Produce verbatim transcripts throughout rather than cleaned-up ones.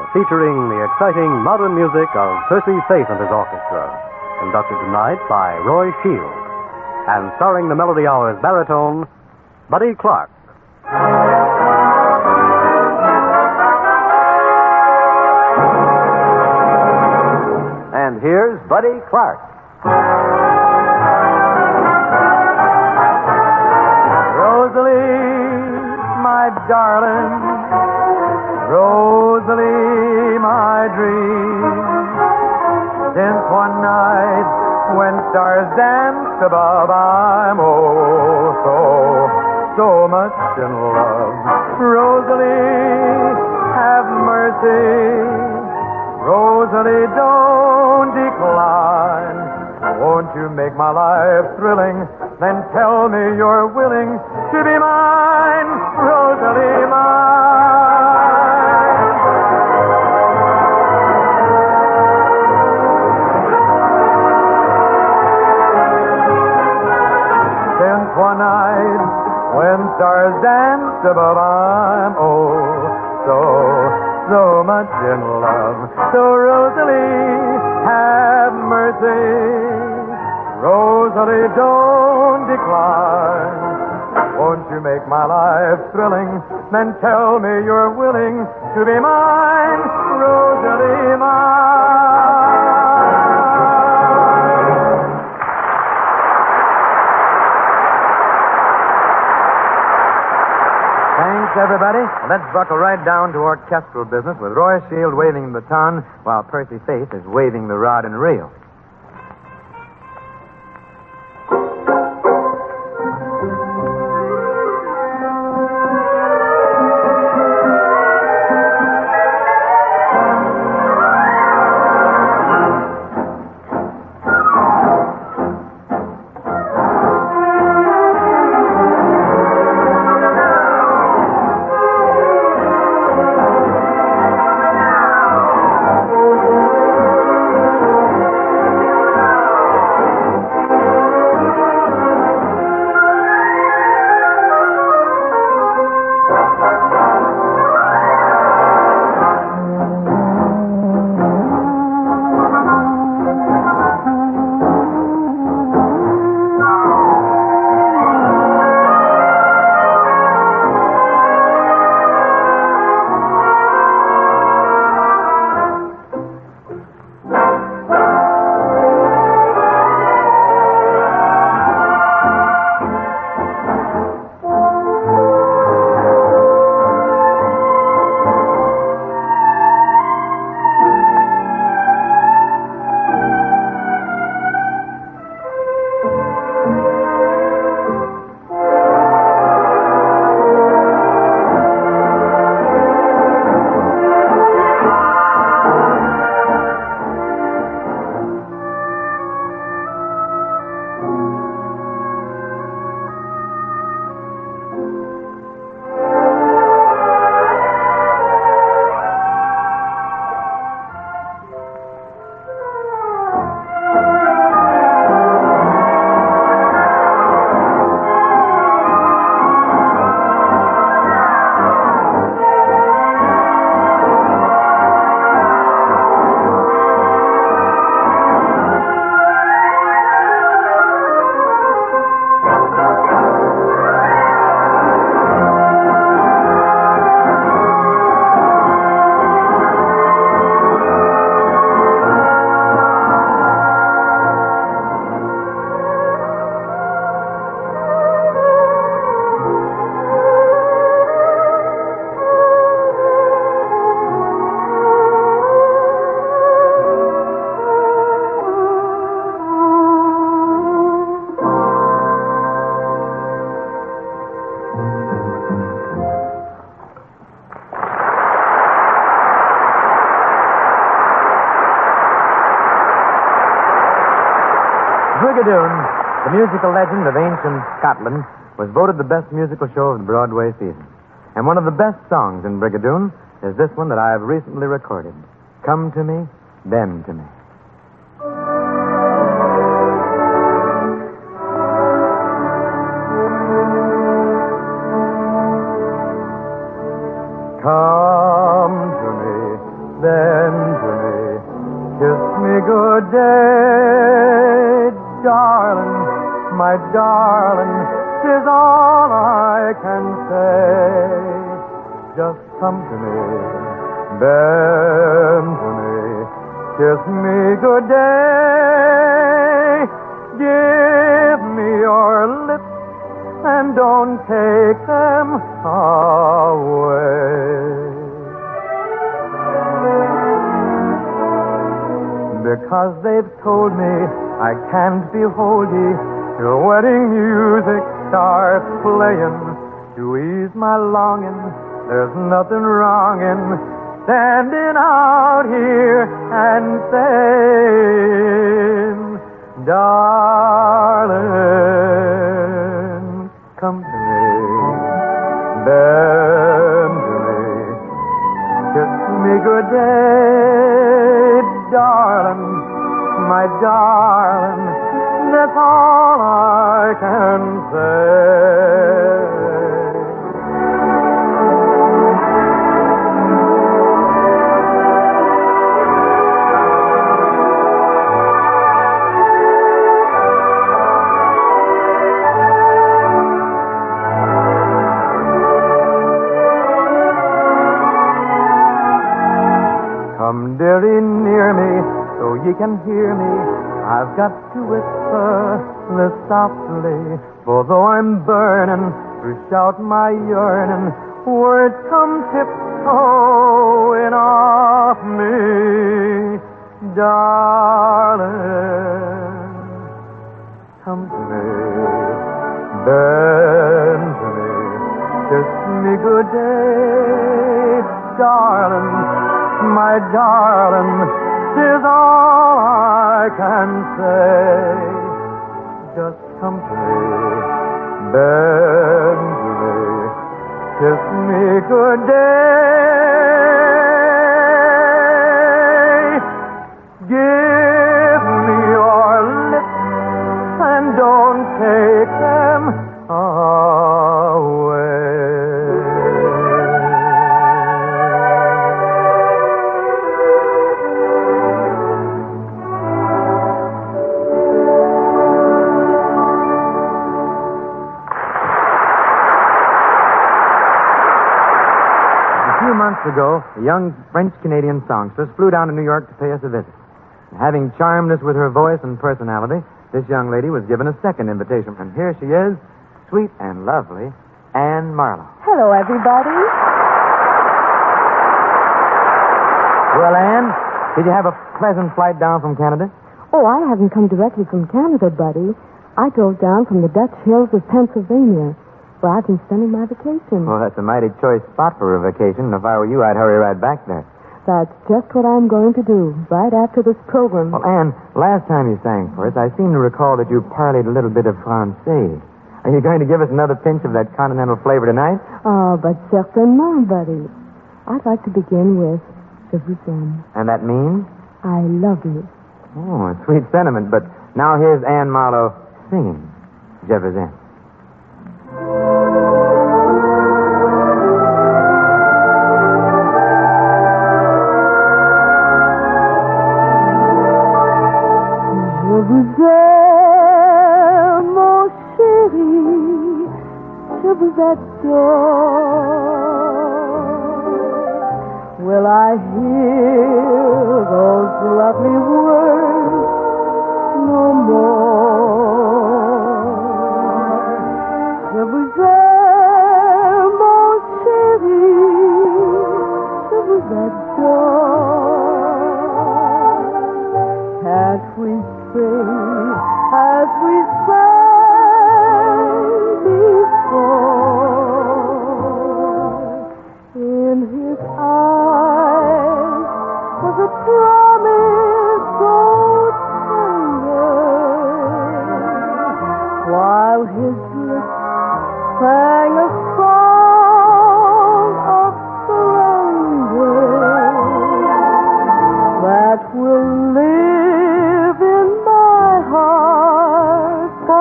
featuring the exciting modern music of Percy Faith and his orchestra, conducted tonight by Roy Shields, and starring the Melody Hour's baritone, Buddy Clark. And here's Buddy Clark. Rosalie, my darling, Rosalie, my dream. Since one night when stars danced above, I'm oh so, so much in love. Rosalie, have mercy. Rosalie, don't decline. Won't you make my life thrilling? Then tell me you're willing to be mine, Rosalie, mine. Since one night when stars danced above, I'm oh so, so much in love. So Rosalie, have mercy. Rosalie, don't decline. Won't you make my life thrilling? Then tell me you're willing to be mine, Rosalie, mine. Thanks, everybody. Let's buckle right down to orchestral business with Roy Shield waving the baton while Percy Faith is waving the rod and reel. Brigadoon, the musical legend of ancient Scotland, was voted the best musical show of the Broadway season. And one of the best songs in Brigadoon is this one that I have recently recorded. Come to me, bend to me. Come to me, good day, darling, my darling, 'tis all I can say. Just come to me, bend to me, kiss me good day. Give me your lips and don't take them away. Because they've told me I can't behold ye till wedding music starts playing. To ease my longing, there's nothing wrong in standing out here and saying, darling, come to me, bend to me, kiss me good day, darling, my darling, that's all I can say. Come, dearie, near me, so ye can hear me. I've got to whisper this softly, for though I'm burning to shout my yearning, words come tiptoeing off me. Darling, come to me, bend to me, kiss me good day, darling, my darling, 'tis all I can say. Just come to me, bend to me, kiss me good day. Give me your lips and don't take them away. Months ago, a young French-Canadian songstress flew down to New York to pay us a visit. And having charmed us with her voice and personality, this young lady was given a second invitation. And here she is, sweet and lovely, Anne Marlowe. Hello, everybody. Well, Anne, did you have a pleasant flight down from Canada? Oh, I haven't come directly from Canada, buddy. I drove down from the Dutch hills of Pennsylvania, where I've been spending my vacation. Well, that's a mighty choice spot for a vacation. If I were you, I'd hurry right back there. That's just what I'm going to do, right after this program. Well, Anne, last time you sang for us, I seem to recall that you parlayed a little bit of Francais. Are you going to give us another pinch of that continental flavor tonight? Oh, but certainement, buddy. I'd like to begin with Je vous aime. And that means? I love you. Oh, a sweet sentiment. But now here's Anne Marlowe singing Je vous aime. Je vous aime, mon chéri, je vous adore. Will I hear those lovely words no more? Je vous aime, mon chéri, je vous adore. Can't we sing as we sang before? In his eyes was a promise so tender, while his lips sang a song of surrender that will live in my heart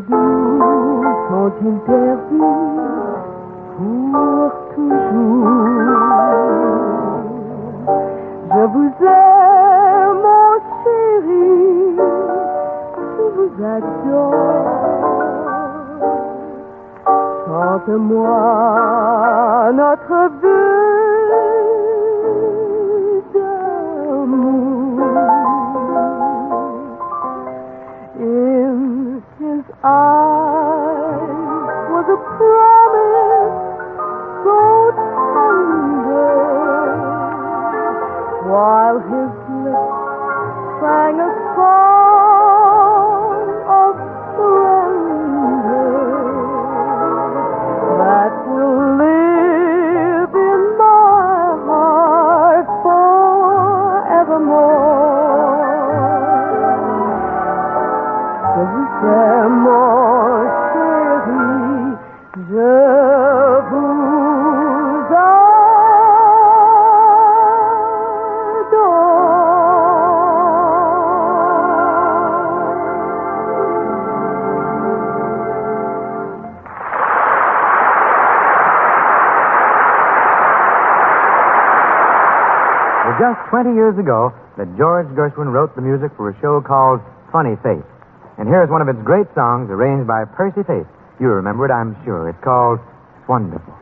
doux sont-ils perdus pour toujours? Je vous aime, mon chéri, je vous adore. Chante-moi notre vœu d'amour. In his eyes was a promise so tender, while his lips sang a song of surrender that will live in my heart forevermore. Je vous aime, mon chéri, je vous Just twenty years ago that George Gershwin wrote the music for a show called Funny Face. And here's one of its great songs arranged by Percy Faith. You remember it, I'm sure. It's called Wonderful.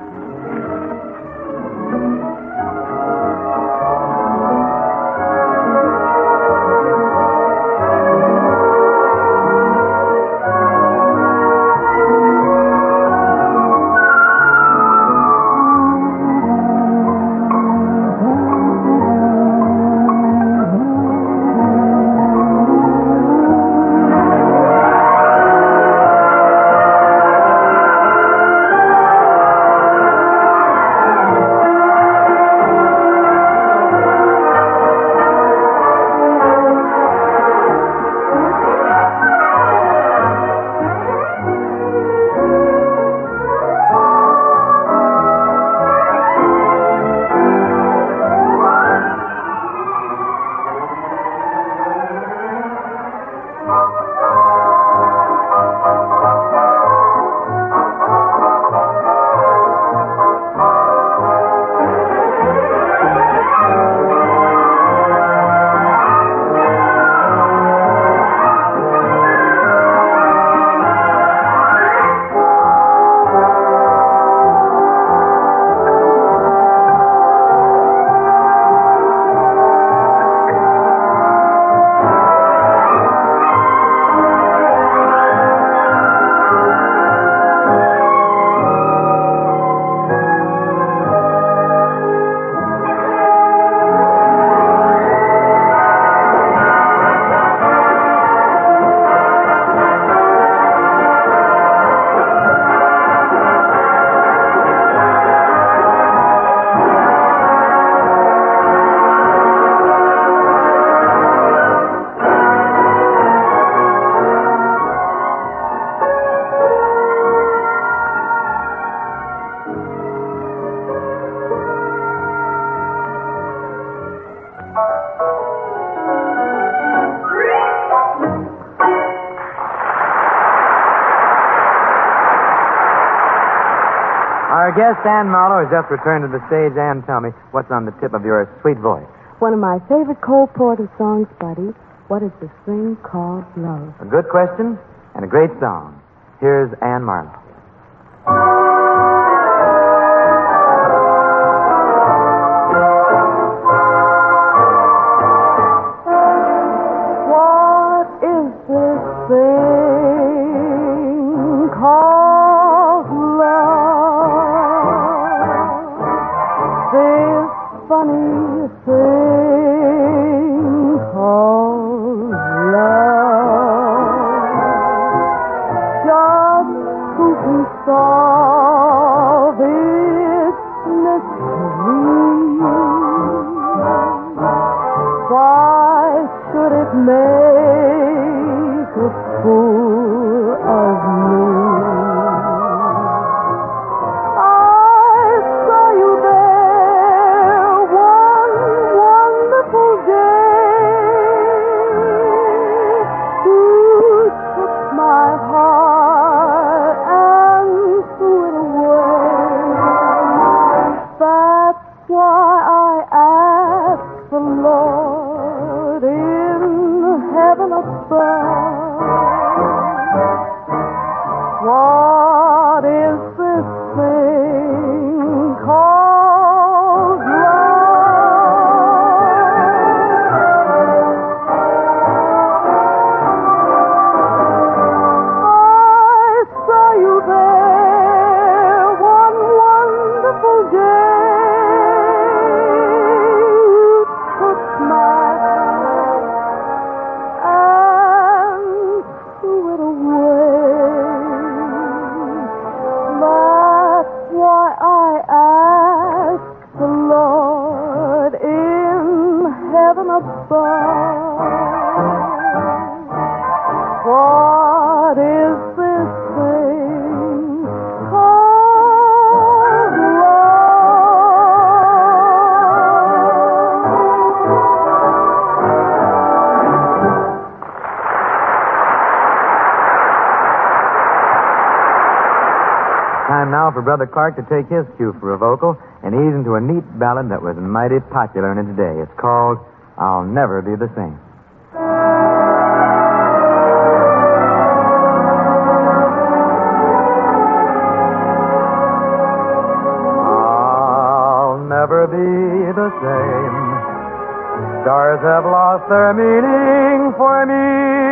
Our guest, Ann Marlowe, has just returned to the stage. Ann, tell me, what's on the tip of your sweet voice? One of my favorite Cole Porter songs, buddy. What is this thing called love? A good question and a great song. Here's Ann Marlowe. What is this thing called love? This funny thing called love. Just who can solve its mystery? Why should it make a fool of me? I saw you there one wonderful day. You took my heart. Time now for Brother Clark to take his cue for a vocal and ease into a neat ballad that was mighty popular in its day. It's called I'll Never Be the Same. I'll never be the same. Stars have lost their meaning for me.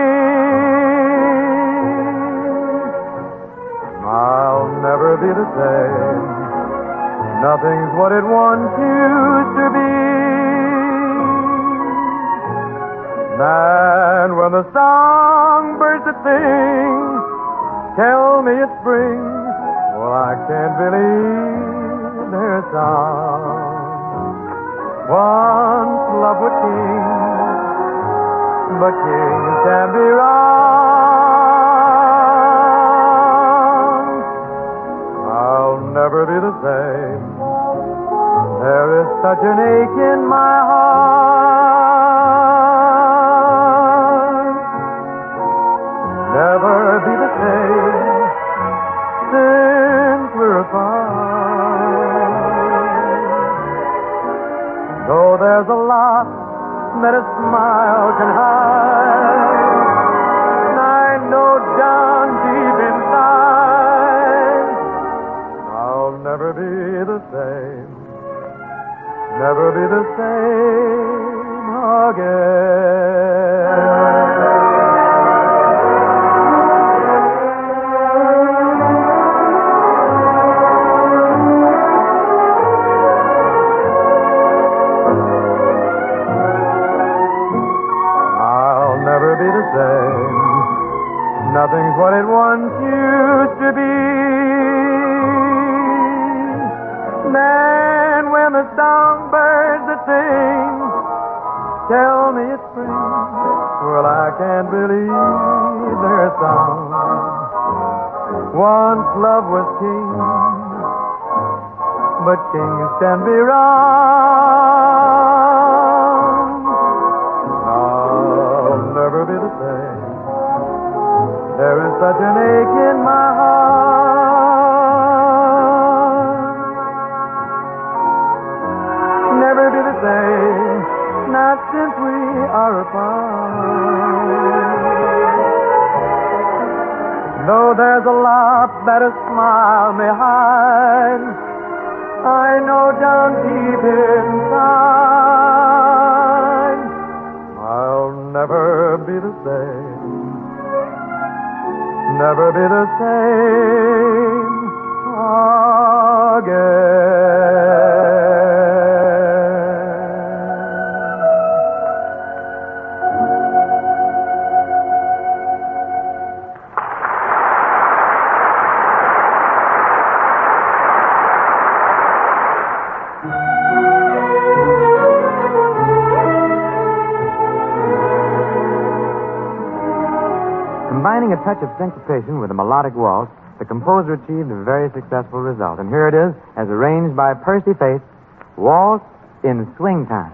I'll never be the same. Nothing's what it once used to be. And when the songbirds that sing tell me it's spring, well, I can't believe their song. Once love was king, but kings can be wrong. I'll never be the same. There is such an ache in my heart. Never be the same since we're apart. Though there's a lot that a smile can hide, and I know down deep inside I'll never be the same, never be the same again. Nothing's what it once used to be. Then when the songbirds that sing tell me it's spring, well, I can't believe their song. Once love was king, but kings can be wrong. I'll never be the same. There is such an ache in my heart. Never be the same, not since we are apart. Though there's a lot that a smile may hide, I know down deep inside I'll never be the same. Never be the same Combining a touch of syncopation with a melodic waltz, the composer achieved a very successful result. And here it is, as arranged by Percy Faith, Waltz in Swing Time.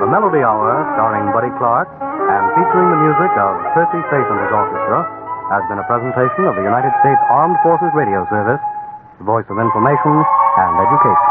The Melody Hour, starring Buddy Clark and featuring the music of Percy Faith and his orchestra, has been a presentation of the United States Armed Forces Radio Service, the voice of information and education.